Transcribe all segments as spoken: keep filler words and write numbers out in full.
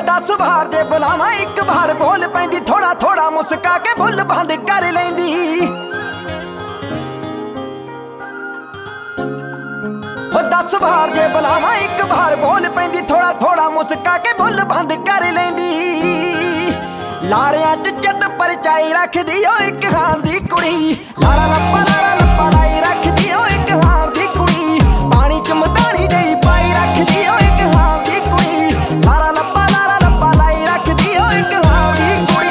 दस बार जे बुलावा एक बार बोल पैंदी, थोड़ा थोड़ा मुस्का के बुल बंद कर लैंदी। हो दस बार जे बुलावा एक बार बोल पैंदी, थोड़ा थोड़ा मुस्का के बुल बंद कर लैंदी। लारियां च चित परचाई रखदी ओ एक हां दी कुड़ी, लारा लप्पा लारा लप्पा लाई रखदी ओ एक हां दी कुड़ी। पानी च मदानी जई पाई रखदी ओ एक हां दी कुड़ी, लारा लप्पा लारा लप्पा लाई रखदी ओ एक हां दी कुड़ी।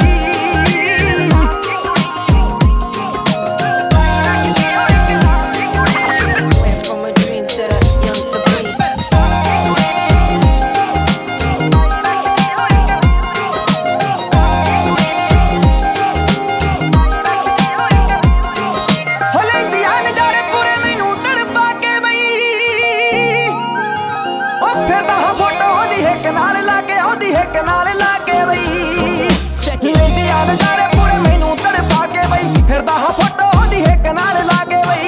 फिरदा हाँ फोटो ओदी हिक नाल लाके, ओदी हिक नाल लाके बई लेंदी आ नज़ारे पूरे मैनू तड़पा के बई। फिरदा हाँ फोटो ओदी हिक नाल लाके बई,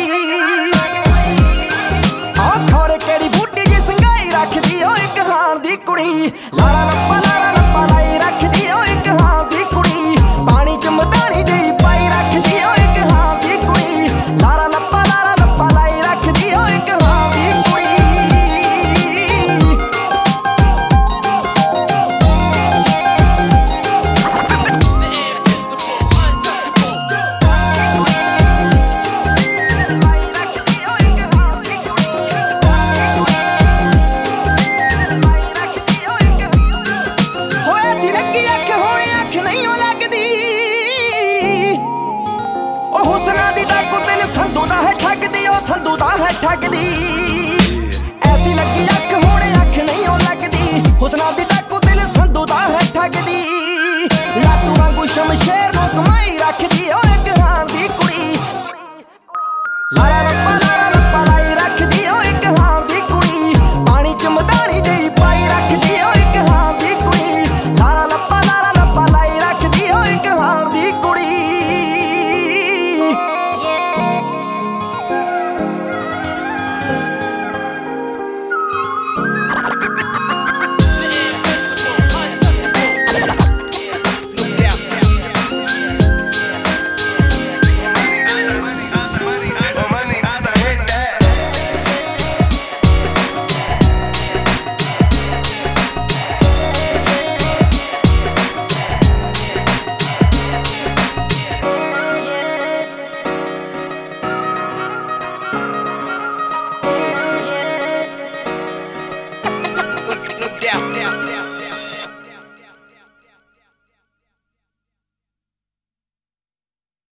आ खौरे केड़ी बूटी जी संगाई रखदी ओ एक हां दी कुड़ी, लारा लप्पा लारा लप्पा लाई रखदी ओ एक हां दी कुड़ी। पानी च मदानी जी पाई रखदी ओ एक हां दी कुड़ी, लारा लप्पा लारा लप्पा लाई रखदी ओ एक हां दी कुड़ी। संधू दा है ठगदी ऐसी लगी अख होने अख नहीं ओ लगदी, हुस्ना दी डाकू दिल संधू दा है ठगदी। लाडू वांगू शमशेर